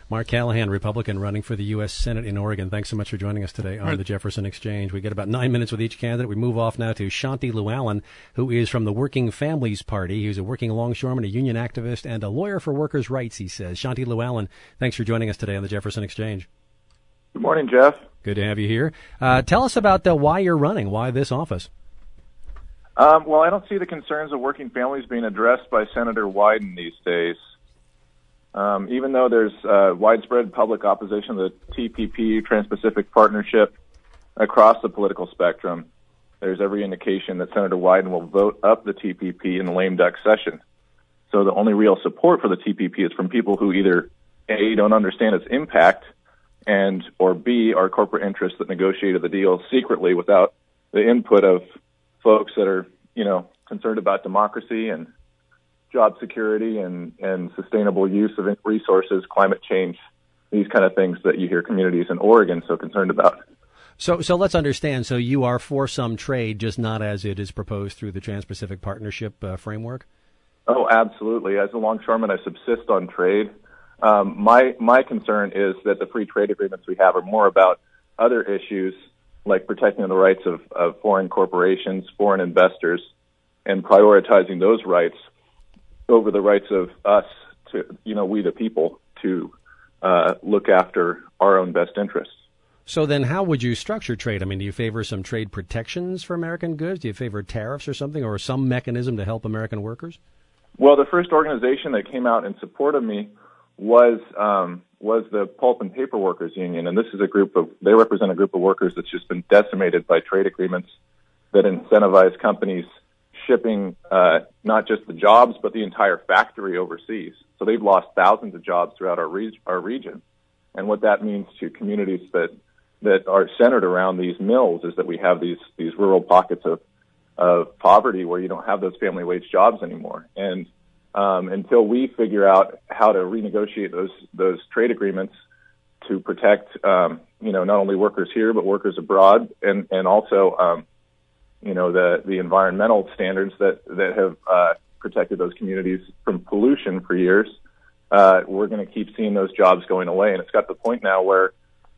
Mark Callahan, Republican, running for the U.S. Senate in Oregon. Thanks so much for joining us today on the Jefferson Exchange. We get about 9 minutes with each candidate. We move off now to Shanti Llewellyn, who is from the Working Families Party. He's a working longshoreman, a union activist, and a lawyer for workers' rights, he says. Shanti Llewellyn, thanks for joining us today on the Jefferson Exchange. Good morning, Jeff. Good to have you here. Tell us about why you're running, why this office. Well, I don't see the concerns of working families being addressed by Senator Wyden these days. Even though there's widespread public opposition to the TPP, Trans-Pacific Partnership, across the political spectrum, there's every indication that Senator Wyden will vote up the TPP in the lame duck session. So the only real support for the TPP is from people who either A, don't understand its impact, and or B, are corporate interests that negotiated the deal secretly without the input of folks that are, concerned about democracy and job security and sustainable use of resources, climate change, these kind of things that you hear communities in Oregon so concerned about. So let's understand. So you are for some trade, just not as it is proposed through the Trans-Pacific Partnership framework? Oh, absolutely. As a longshoreman, I subsist on trade. My concern is that the free trade agreements we have are more about other issues like protecting the rights of foreign corporations, foreign investors, and prioritizing those rights over the rights of us to, we the people, to look after our own best interests. So then how would you structure trade? I mean, do you favor some trade protections for American goods? Do you favor tariffs or something, or some mechanism to help American workers? Well, the first organization that came out in support of me was the Pulp and Paper Workers Union, and this is they represent a group of workers that's just been decimated by trade agreements that incentivize companies shipping not just the jobs, but the entire factory overseas. So they've lost thousands of jobs throughout our region. And what that means to communities that are centered around these mills is that we have these rural pockets of poverty where you don't have those family wage jobs anymore. And until we figure out how to renegotiate those trade agreements to protect, not only workers here, but workers abroad, and also, the environmental standards that have protected those communities from pollution for years, we're going to keep seeing those jobs going away. And it's got to the point now where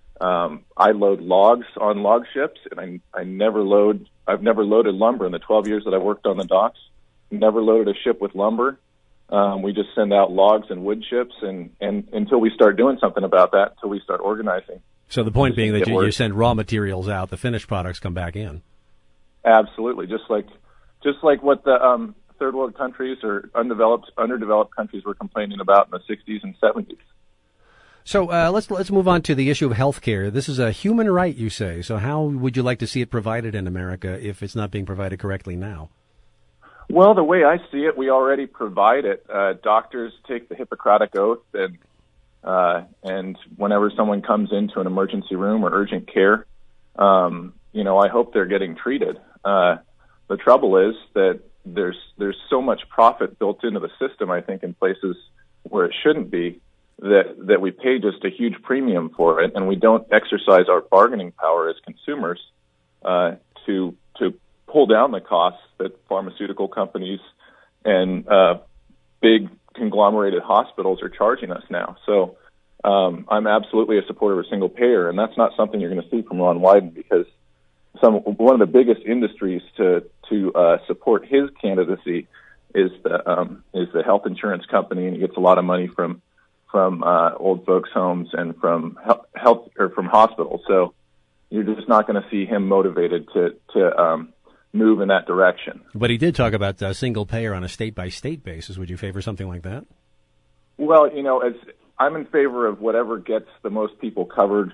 I load logs on log ships, and I've never loaded lumber in the 12 years that I've worked on the docks. Never loaded a ship with lumber. We just send out logs and wood chips, and until we start doing something about that, until we start organizing. So the point being that you send raw materials out, the finished products come back in. Absolutely, just like what the third world countries or underdeveloped countries were complaining about in the 60s and 70s. So let's move on to the issue of health care. This is a human right, you say. So how would you like to see it provided in America if it's not being provided correctly now? Well, the way I see it, we already provide it. Doctors take the Hippocratic Oath, and whenever someone comes into an emergency room or urgent care, I hope they're getting treated. The trouble is that there's so much profit built into the system, I think, in places where it shouldn't be, that we pay just a huge premium for it, and we don't exercise our bargaining power as consumers to pull down the costs that pharmaceutical companies and big conglomerated hospitals are charging us now. So I'm absolutely a supporter of a single payer, and that's not something you're going to see from Ron Wyden, because one of the biggest industries to support his candidacy is the health insurance company, and he gets a lot of money from old folks' homes and from health or from hospitals. So you're just not going to see him motivated to move in that direction. But he did talk about single payer on a state-by-state basis. Would you favor something like that? Well, as I'm in favor of whatever gets the most people covered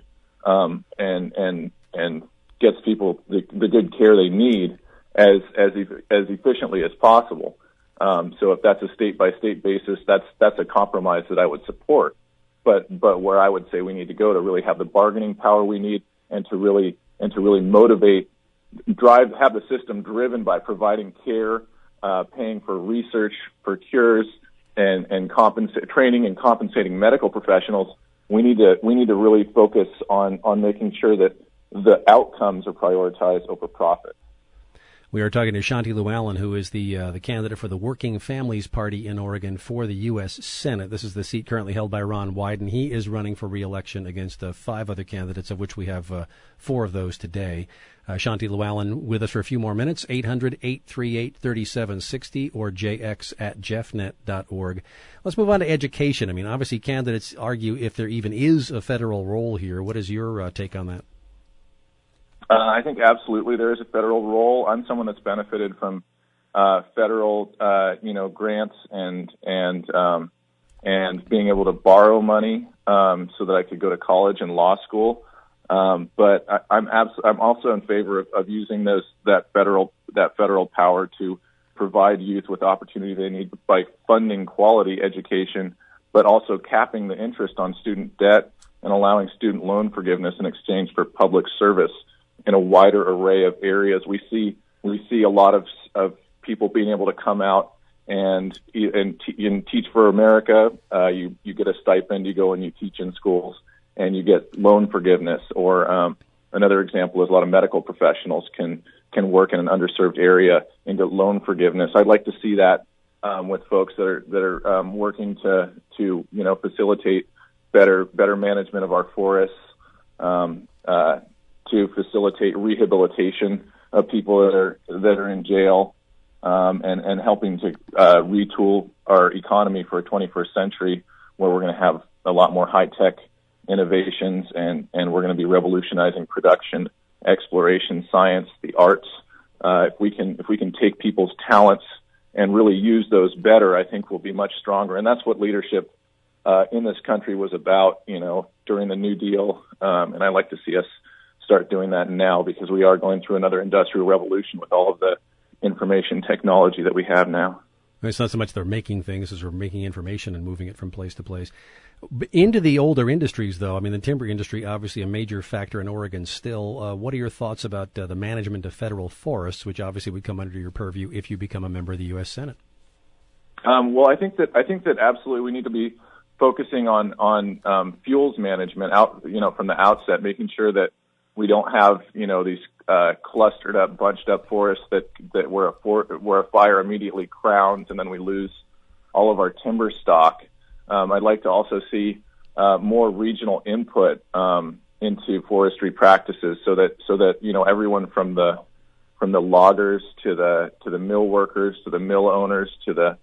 and gets people the good care they need as efficiently as possible. So if that's a state-by-state basis, that's a compromise that I would support. But where I would say we need to go to really have the bargaining power we need, and to really motivate, have the system driven by providing care, paying for research, for cures, and training and compensating medical professionals. We need to really focus on making sure that the outcomes are prioritized over profit. We are talking to Shanti Llewellyn, who is the candidate for the Working Families Party in Oregon for the U.S. Senate. This is the seat currently held by Ron Wyden. He is running for re-election against 5 other candidates, of which we have 4 of those today. Shanti Llewellyn with us for a few more minutes, 800-838-3760 or jx@jeffnet.org. Let's move on to education. I mean, obviously candidates argue if there even is a federal role here. What is your take on that? I think absolutely there is a federal role. I'm someone that's benefited from federal, grants and being able to borrow money so that I could go to college and law school. But I'm also in favor of using that federal power to provide youth with opportunity they need by funding quality education, but also capping the interest on student debt and allowing student loan forgiveness in exchange for public service in a wider array of areas. We see a lot of people being able to come out and teach for America. You get a stipend, you go and you teach in schools, and you get loan forgiveness. Or another example is a lot of medical professionals can work in an underserved area and get loan forgiveness. I'd like to see that with folks that are working to facilitate better management of our forests, to facilitate rehabilitation of people that are in jail, and helping to retool our economy for a 21st century where we're going to have a lot more high-tech innovations and we're going to be revolutionizing production, exploration, science, the arts. If we can take people's talents and really use those better, I think we'll be much stronger. And that's what leadership in this country was about, during the New Deal. And I'd like to see us start doing that now, because we are going through another industrial revolution with all of the information technology that we have now. It's not so much they're making things as we're making information and moving it from place to place. Into the older industries, though, I mean, the timber industry, obviously a major factor in Oregon still. What are your thoughts about the management of federal forests, which obviously would come under your purview if you become a member of the U.S. Senate? Well, I think that absolutely we need to be focusing on fuels management from the outset, making sure that we don't have these clustered up, bunched up forests that where a fire immediately crowns and then we lose all of our timber stock. I'd like to also see more regional input into forestry practices, so that everyone from the loggers to the mill workers to the mill owners to the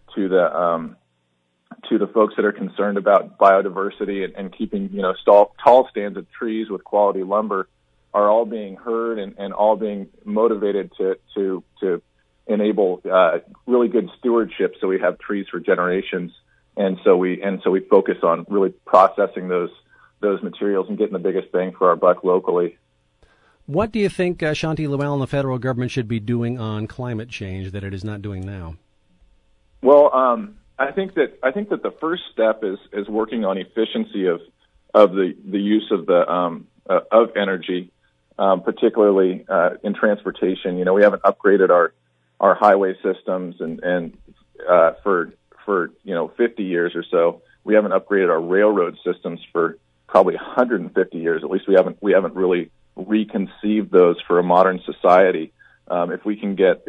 folks that are concerned about biodiversity and keeping tall stands of trees with quality lumber are all being heard and all being motivated to enable really good stewardship, so we have trees for generations. And so we focus on really processing those materials and getting the biggest bang for our buck locally. What do you think, Shanti Llewellyn, the federal government should be doing on climate change that it is not doing now? Well, I think that the first step is working on efficiency of the use of of energy, particularly in transportation. We haven't upgraded our highway systems and for 50 years or so. We haven't upgraded our railroad systems for probably 150 years. At least we haven't really reconceived those for a modern society. If we can get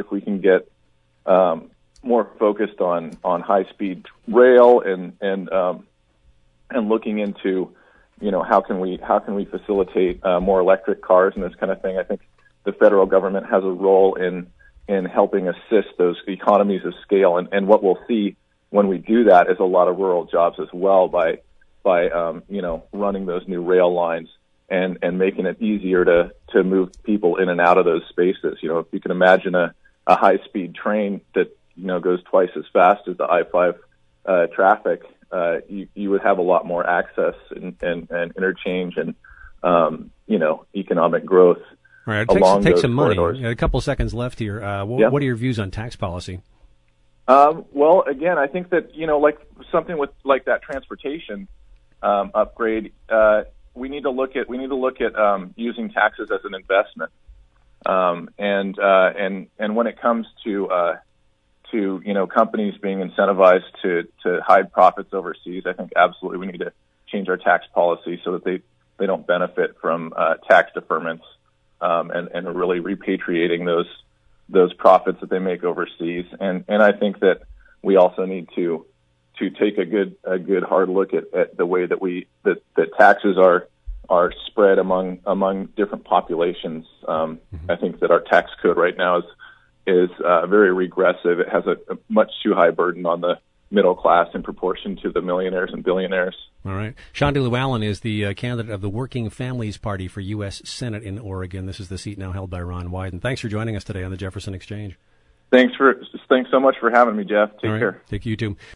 more focused on high-speed rail and looking into how can we facilitate more electric cars and this kind of thing. I think the federal government has a role in helping assist those economies of scale, and what we'll see when we do that is a lot of rural jobs as well by running those new rail lines and making it easier to move people in and out of those spaces. If you can imagine a high-speed train that goes twice as fast as the I-5 traffic, you would have a lot more access and interchange and economic growth. All right, take some corridors. Money. A couple of seconds left here. What are your views on tax policy? Well, again, I think that like something with like that transportation upgrade, we need to look at using taxes as an investment, and when it comes to companies being incentivized to hide profits overseas, I think absolutely we need to change our tax policy so that they don't benefit from tax deferments, and really repatriating those profits that they make overseas. And I think that we also need to take a good hard look at the way that taxes are spread among different populations. I think that our tax code right now is very regressive. It has a much too high burden on the middle class in proportion to the millionaires and billionaires. All right. Shanti Llewellyn is the candidate of the Working Families Party for U.S. Senate in Oregon. This is the seat now held by Ron Wyden. Thanks for joining us today on the Jefferson Exchange. Thanks so much for having me, Jeff. Take care. Take you too.